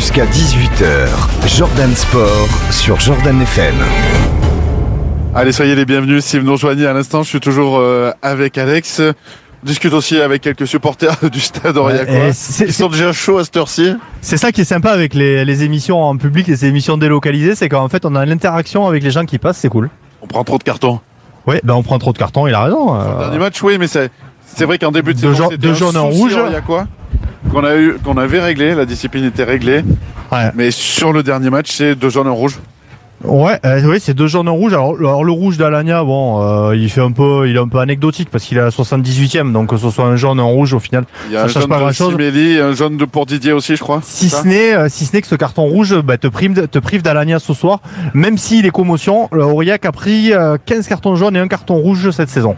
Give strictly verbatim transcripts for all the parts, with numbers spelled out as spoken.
Jusqu'à dix-huit heures, Jordan Sport sur Jordan F M. Allez, soyez les bienvenus. Si vous nous rejoignez à l'instant, je suis toujours euh, avec Alex. On discute aussi avec quelques supporters du stade Aurillacois. Ouais, Ils sont déjà chauds à cette heure-ci. C'est ça qui est sympa avec les, les émissions en public, les émissions délocalisées, c'est qu'en fait on a l'interaction avec les gens qui passent, c'est cool. On prend trop de cartons. Oui, ben on prend trop de cartons, il a raison. Euh... Le dernier match, oui, mais c'est, c'est vrai qu'en début de deux saison, ja- c'était deux un jaunes en souci rouge. Aurillacois qu'on a eu, qu'on avait réglé, la discipline était réglée. Ouais. Mais sur le dernier match, c'est deux jaunes en rouge. Ouais, euh, oui, c'est deux jaunes en rouge. Alors, alors le rouge d'Alagna, bon, euh, il fait un peu, il est un peu anecdotique parce qu'il est à soixante-dix-huitième, donc que ce soit un jaune, un rouge, au final, Il y a ça un change jaune pas de grand-chose. Siméli, un jaune de pour Didier aussi, je crois. Si ça ce n'est, euh, si ce n'est que ce carton rouge, bah, te prive, te prive d'Alagna ce soir, même s'il est commotion. Le Aurillac a pris euh, quinze cartons jaunes et un carton rouge cette saison.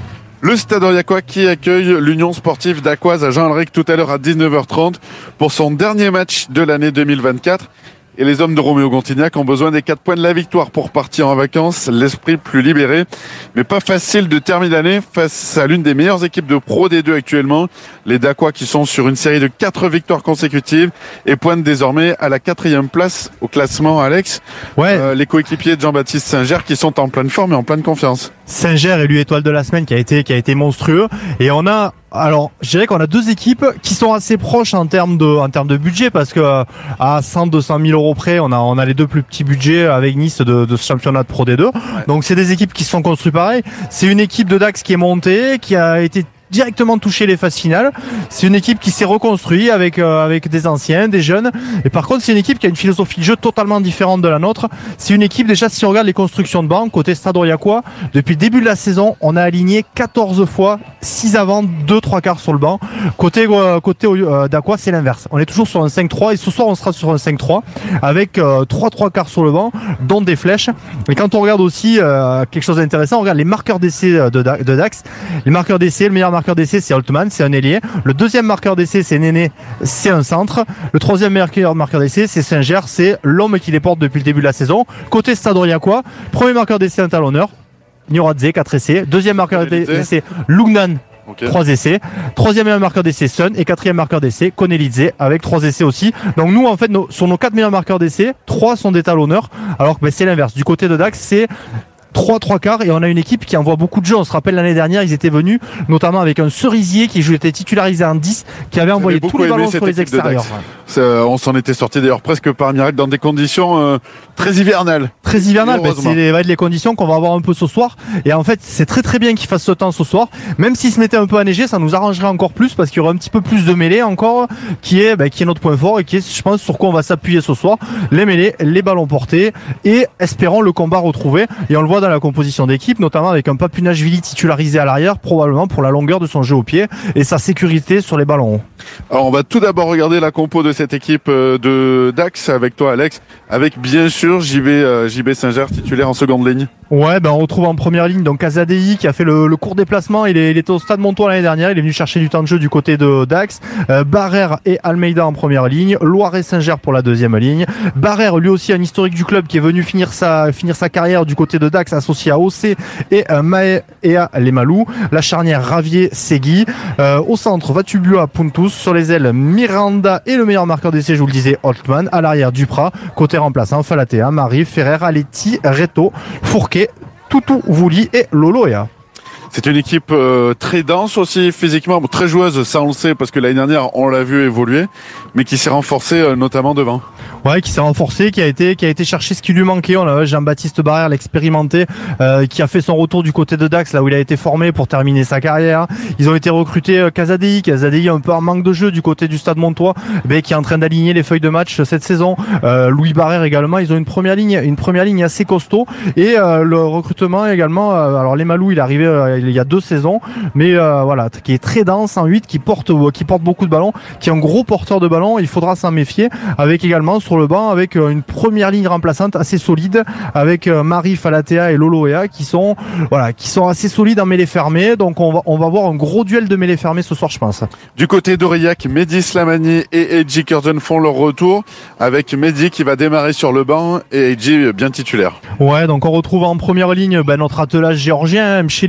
Le stade Aurillacois qui accueille l'Union sportive d'Aquoise à Jean-Alric tout à l'heure à dix-neuf heures trente pour son dernier match de l'année deux mille vingt-quatre. Et les hommes de Roméo Gontignac ont besoin des quatre points de la victoire pour partir en vacances, l'esprit plus libéré. Mais pas facile de terminer l'année face à l'une des meilleures équipes de Pro D deux actuellement, les Dacois qui sont sur une série de quatre victoires consécutives et pointent désormais à la quatrième place au classement, Alex. Ouais. Euh, les coéquipiers de Jean-Baptiste Singer qui sont en pleine forme et en pleine confiance. Singer élu étoile de la semaine qui a été, qui a été monstrueux. Et on a, alors, je dirais qu'on a deux équipes qui sont assez proches en termes de, en termes de budget parce que à cent, deux cent mille euros près, on a, on a les deux plus petits budgets avec Nice de, de ce championnat de Pro D deux. Ouais. Donc c'est des équipes qui se sont construites pareil. C'est une équipe de Dax qui est montée, qui a été directement touché les phases finales. C'est une équipe qui s'est reconstruite avec euh, avec des anciens, des jeunes. Et par contre, c'est une équipe qui a une philosophie de jeu totalement différente de la nôtre. C'est une équipe, déjà, si on regarde les constructions de banc, côté Stade Aurillacois, depuis le début de la saison, on a aligné quatorze fois, six avant, deux trois quarts sur le banc. Côté euh, côté euh, d'Aqua, c'est l'inverse. On est toujours sur un cinq trois et ce soir, on sera sur un cinq trois avec euh, trois trois quarts sur le banc, dont des flèches. Et quand on regarde aussi euh, quelque chose d'intéressant, on regarde les marqueurs d'essai de, de Dax. Les marqueurs d'essai, le meilleur marqueur d'essai, c'est Holtman, c'est un ailier. Le deuxième marqueur d'essai, c'est Néné, c'est un centre. Le troisième meilleur marqueur d'essai, c'est Singer, c'est l'homme qui les porte depuis le début de la saison. Côté Stade Aurillacois, premier marqueur d'essai, un talonneur, Nioradze, quatre essais. Deuxième marqueur d'essai, Lugnan, okay. trois essais. Troisième meilleur marqueur d'essai, Sun. Et quatrième marqueur d'essai, Konelidze, avec trois essais aussi. Donc nous, en fait, nos, sur nos quatre meilleurs marqueurs d'essai, trois sont des talonneurs, alors que ben, c'est l'inverse. Du côté de Dax, c'est trois trois quarts et on a une équipe qui envoie beaucoup de jeux. On se rappelle l'année dernière, ils étaient venus notamment avec un Cerisier qui était titularisé en dix, qui avait envoyé tous les ballons sur les extérieurs. Ça, on s'en était sorti d'ailleurs presque par miracle dans des conditions euh, très hivernales. Très hivernales, bah, c'est les, les conditions qu'on va avoir un peu ce soir. Et en fait, c'est très très bien qu'il fasse ce temps ce soir. Même s'il se mettait un peu à neiger, ça nous arrangerait encore plus parce qu'il y aurait un petit peu plus de mêlée encore, qui est, bah, qui est notre point fort et qui est, je pense, sur quoi on va s'appuyer ce soir. Les mêlées, les ballons portés et espérons le combat retrouvé. Et on le voit dans la composition d'équipe, notamment avec un Papunashvili titularisé à l'arrière, probablement pour la longueur de son jeu au pied et sa sécurité sur les ballons hauts. Alors on va tout d'abord regarder la compo de cette équipe de Dax avec toi, Alex, avec bien sûr J B, euh, J B Singer titulaire en seconde ligne. Ouais, ben on retrouve en première ligne donc Azadei qui a fait le, le court déplacement. Il, est, il était au Stade Montois l'année dernière. Il est venu chercher du temps de jeu du côté de Dax. Euh, Barrère et Almeida en première ligne. Loire et Singer pour la deuxième ligne. Barrère, lui aussi un historique du club qui est venu finir sa finir sa carrière du côté de Dax, associé à O C et euh, Mae et à Lemalou. La charnière Ravier Segui. Euh, au centre Vatubua Puntus. Sur les ailes Miranda et le meilleur marqueur d'essai, je vous le disais, Holtman. À l'arrière Duprat. Côté remplaçant Falatea, Marie, Ferrer, Aletti, Reto, Fourquet, Toutou Vouli et Loloya. C'est une équipe euh, très dense aussi physiquement, bon, très joueuse, ça on le sait parce que l'année dernière on l'a vu évoluer, mais qui s'est renforcée euh, notamment devant. Ouais, qui s'est renforcé, qui a été qui a été chercher ce qui lui manquait. On a Jean-Baptiste Barrère, l'expérimenté, euh, qui a fait son retour du côté de Dax, là où il a été formé pour terminer sa carrière. Ils ont été recrutés euh, Casadei, Casadei un peu en manque de jeu du côté du Stade Montois, mais qui est en train d'aligner les feuilles de match cette saison. Euh, Louis Barrère également. Ils ont une première ligne, une première ligne assez costaud et euh, le recrutement également. Euh, alors les Malou, il est arrivé euh, il y a deux saisons, mais euh, voilà, qui est très dense en huit, qui porte euh, qui porte beaucoup de ballons, qui est un gros porteur de ballons. Il faudra s'en méfier. Avec également sur le banc avec une première ligne remplaçante assez solide avec Marie, Falatea et Loloea qui sont voilà qui sont assez solides en mêlée fermée. Donc on va on va voir un gros duel de mêlée fermée ce soir, je pense. Du côté d'Aurillac, Mehdi Slamani et Edji Curtin font leur retour avec Mehdi qui va démarrer sur le banc et Edji bien titulaire. Ouais, donc on retrouve en première ligne ben, notre attelage géorgien, Mchelidze,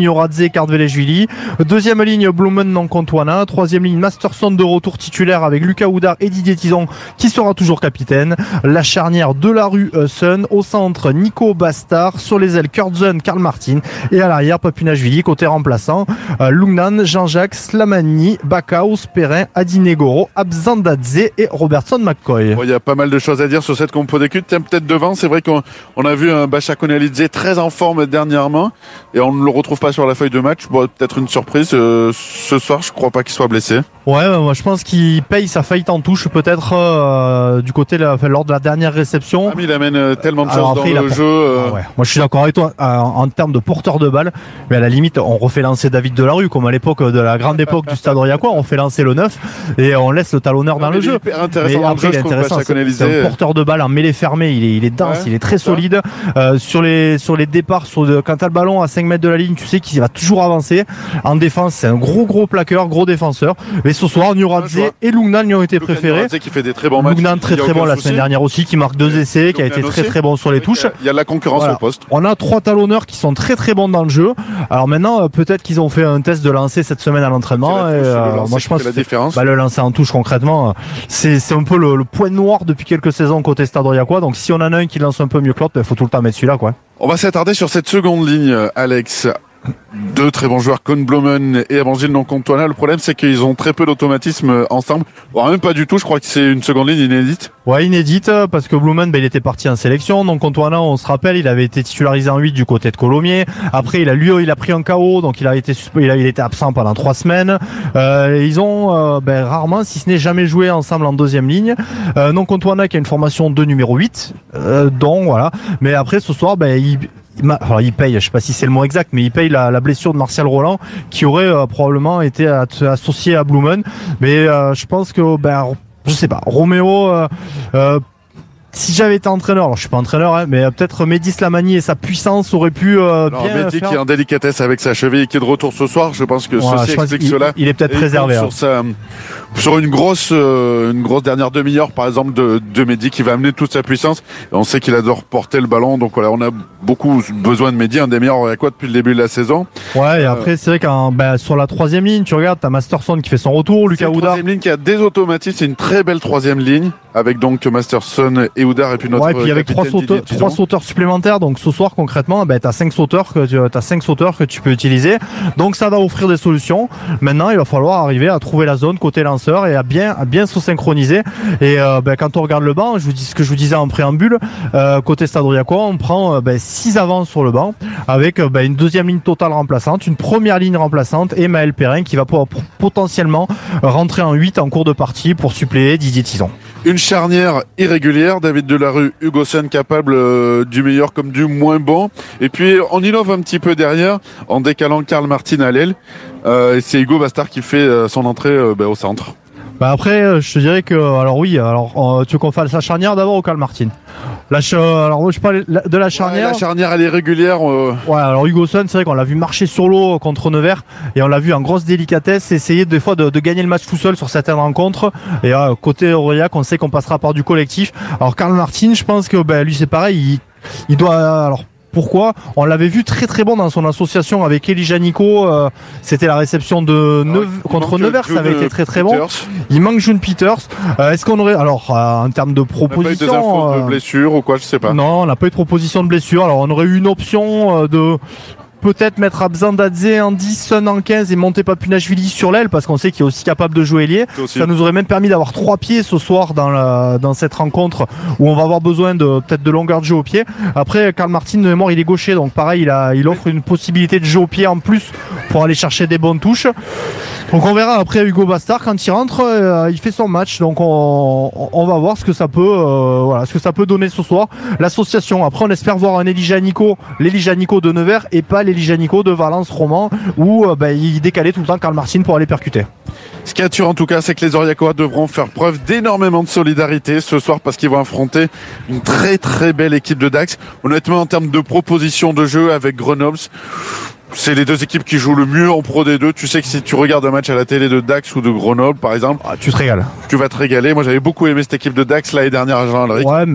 Nioradze, Kardveleshvili. Deuxième ligne, Blumen, Nancontoana. Troisième ligne, Masterson de retour titulaire avec Lucas Houdard et Didier Tison qui sera toujours capitaine. La charnière de la rue Sun. Au centre, Nico Bastard. Sur les ailes, Kurtzen, Karl Martin. Et à l'arrière, Papunashvili, côté remplaçant. Euh, Lugnan, Jean-Jacques, Slamani, Backhaus, Perrin, Adinegoro, Abzandadze et Robertson McCoy. Bon, il y a pas mal de choses à dire sur cette compo d'équipe. Tiens, peut-être devant, c'est vrai qu'on on a vu un Bacha Konelidze très en forme dernièrement et on ne le retrouve pas sur la feuille de match. Bon, peut-être une surprise. Euh, ce soir, je crois pas qu'il soit blessé. Ouais, moi je pense qu'il paye sa faillite en touche peut-être euh, du côté de, enfin, lors de la dernière réception. Ah, mais il amène euh, tellement de choses dans le jeu. Euh... Ah ouais. Moi je suis d'accord avec toi euh, en termes de porteur de balle, mais à la limite on refait lancer David Delarue comme à l'époque de la grande époque du Stade Oriacois, on fait lancer le neuf et on laisse le talonneur dans non, le jeu. Hyper intéressant mais dans après, le jeu, il est intéressant, c'est, c'est un porteur de balle en mêlée fermée, il est, il est dense, ouais, il est très solide. Euh, sur les sur les départs, sur de, quand t'as le ballon à cinq mètres de la ligne, tu sais qu'il va toujours avancer. En défense, c'est un gros gros plaqueur, gros défenseur. Mais ce soir, Nioradze et Lugnan lui ont été Lugnan préférés. Qui fait des très bons matchs. Lugnan très très bon la semaine dernière aussi, qui marque deux essais, qui a été très très bon sur les touches. Il y a de la concurrence voilà. au poste. On a trois talonneurs qui sont très très bons dans le jeu. Alors maintenant, peut-être qu'ils ont fait un test de lancer cette semaine à l'entraînement. Touche, et, euh, moi je pense la différence. Bah, le lancer en touche concrètement, c'est c'est un peu le, le point noir depuis quelques saisons côté Stade Oriacois. Donc si on en a un qui lance un peu mieux que l'autre, il faut tout le temps mettre celui-là, quoi. On va s'attarder sur cette seconde ligne, Alex. Deux très bons joueurs, Koen Blumen et Evangile Nancontoana. Le problème, c'est qu'ils ont très peu d'automatisme ensemble. Bon, même pas du tout. Je crois que c'est une seconde ligne inédite. Ouais, inédite, parce que Blumen, ben, il était parti en sélection. Nancontoana, on se rappelle, il avait été titularisé en huit du côté de Colomiers. Après, il a lui, il a pris un K O, donc il a été, il a, il était absent pendant trois semaines. Euh, ils ont, euh, ben, rarement, si ce n'est jamais joué ensemble en deuxième ligne. Euh, Nancontoana qui a une formation de numéro huit, euh, donc voilà. Mais après, ce soir, ben, il, Alors, il paye, je sais pas si c'est le mot exact, mais il paye la, la blessure de Martial Roland qui aurait euh, probablement été associée à Blumen. Mais euh, je pense que, ben, je sais pas, Roméo, euh, euh, si j'avais été entraîneur, alors je suis pas entraîneur, hein, mais euh, peut-être Mehdi Slamani et sa puissance auraient pu euh, alors, bien Mehdi faire... qui est en délicatesse avec sa cheville et qui est de retour ce soir, je pense que voilà, ceci explique il, cela. Il est peut-être préservé. Sur, sa, sur une grosse euh, une grosse dernière demi-heure, par exemple, de, de Mehdi qui va amener toute sa puissance. Et on sait qu'il adore porter le ballon, donc voilà, on a beaucoup besoin de Mehdi, un des meilleurs Oriacois depuis le début de la saison. Ouais, et après, euh, c'est vrai qu'en ben, sur la troisième ligne, tu regardes, t'as Masterson qui fait son retour, Lucas Houdard. Troisième ligne qui a des automatismes, c'est une très belle troisième ligne avec donc Masterson et Houdard et puis notre. Ouais, et puis avec trois sauteurs, trois sauteurs supplémentaires, donc ce soir concrètement, ben t'as cinq sauteurs que tu as cinq sauteurs que tu peux utiliser. Donc ça va offrir des solutions. Maintenant, il va falloir arriver à trouver la zone côté lanceur et à bien à bien se synchroniser. Et euh, ben, quand on regarde le banc, je vous dis ce que je vous disais en préambule, euh, côté Stade Oriacois, on prend euh, ben, six avances sur le banc avec euh, ben, une deuxième ligne totale remplaçante, une première ligne remplaçante et Maël Perrin qui va pouvoir p- potentiellement rentrer en huit en cours de partie pour suppléer Didier Tison. Une charnière irrégulière, David Delarue, Hugo Sen capable euh, du meilleur comme du moins bon. Et puis on innove un petit peu derrière en décalant Karl Martin à l'aile. Euh, et c'est Hugo Bastard qui fait euh, son entrée euh, ben, au centre. Bah après, je te dirais que, alors oui, alors euh, tu veux qu'on fasse la charnière d'abord ou Karl Martin? La ch- alors moi je parle de la charnière. Ouais, la charnière elle est régulière. Euh... Ouais, alors Hugo Sen, c'est vrai qu'on l'a vu marcher sur l'eau contre Nevers et on l'a vu en grosse délicatesse essayer des fois de, de gagner le match tout seul sur certaines rencontres. Et euh, côté Aurillac, on sait qu'on passera par du collectif. Alors Karl Martin, je pense que ben lui c'est pareil, il, il doit alors. Pourquoi? On l'avait vu très très bon dans son association avec Elie Janico. Euh, c'était la réception de Neve, ah, contre Nevers, ça avait été très très Peters. Bon. Il manque June Peters. Euh, est-ce qu'on aurait alors euh, en termes de proposition, on n'a pas eu des infos euh, de blessure ou quoi, je sais pas. Non, on n'a pas eu de proposition de blessure. Alors on aurait eu une option euh, de peut-être mettre Abzandadze en dix, Sun en quinze et monter Papunashvili sur l'aile parce qu'on sait qu'il est aussi capable de jouer ailier. Ça nous aurait même permis d'avoir trois pieds ce soir dans la, dans cette rencontre où on va avoir besoin de peut-être de longueur de jeu au pied. Après, Karl Martin de mémoire, il est gaucher, donc pareil, il a, il offre une possibilité de jeu au pied en plus pour aller chercher des bonnes touches. Donc on verra après Hugo Bastard quand il rentre, euh, il fait son match, donc on, on va voir ce que ça peut, euh, voilà, ce que ça peut donner ce soir. L'association. Après, on espère voir un Elie Janico, l'Elie Janico de Nevers et pas l'Elie Janico de Valence Roman où euh, bah, il décalait tout le temps Karl Martin pour aller percuter. Ce qui est sûr en tout cas, c'est que les Oriacois devront faire preuve d'énormément de solidarité ce soir parce qu'ils vont affronter une très très belle équipe de Dax. Honnêtement, en termes de proposition de jeu avec Grenoble, c'est les deux équipes qui jouent le mieux en Pro D deux. Tu sais que si tu regardes un match à la télé de Dax ou de Grenoble, par exemple, ah, tu te régales. Tu vas te régaler. Moi, j'avais beaucoup aimé cette équipe de Dax l'année dernière à Jean-Alric. Ouais, mais...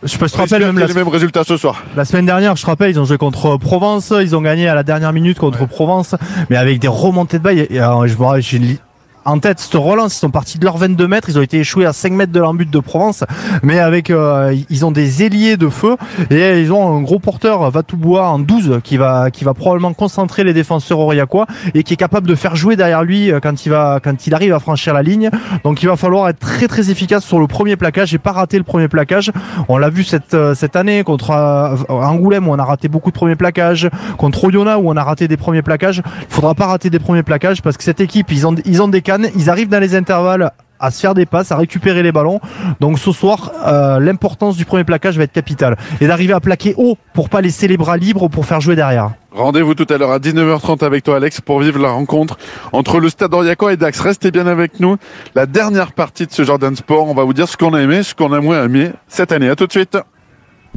Je peux te rappeler même la, les mêmes résultats ce soir. La semaine dernière, je te rappelle, ils ont joué contre Provence, ils ont gagné à la dernière minute contre ouais. Provence, mais avec des remontées de balle. Et, et, alors, je vois, j'ai en tête cette relance, ils sont partis de leurs vingt-deux mètres, ils ont été échoués à cinq mètres de l'embut de Provence, mais avec euh, ils ont des ailiers de feu et ils ont un gros porteur Vatouboua en douze qui va qui va probablement concentrer les défenseurs aurillacois et qui est capable de faire jouer derrière lui quand il va quand il arrive à franchir la ligne. Donc il va falloir être très très efficace sur le premier plaquage et pas rater le premier plaquage. On l'a vu cette cette année contre euh, Angoulême où on a raté beaucoup de premiers plaquages, contre Oyonnax où on a raté des premiers plaquages. Il faudra pas rater des premiers plaquages parce que cette équipe, ils ont ils ont des ils arrivent dans les intervalles à se faire des passes, à récupérer les ballons. Donc ce soir, euh, l'importance du premier plaquage va être capitale. Et d'arriver à plaquer haut pour pas laisser les bras libres pour faire jouer derrière. Rendez-vous tout à l'heure à dix-neuf heures trente avec toi Alex pour vivre la rencontre entre le Stade Aurillacois et Dax. Restez bien avec nous. La dernière partie de ce Jordan Sport, on va vous dire ce qu'on a aimé, ce qu'on a moins aimé cette année. À tout de suite.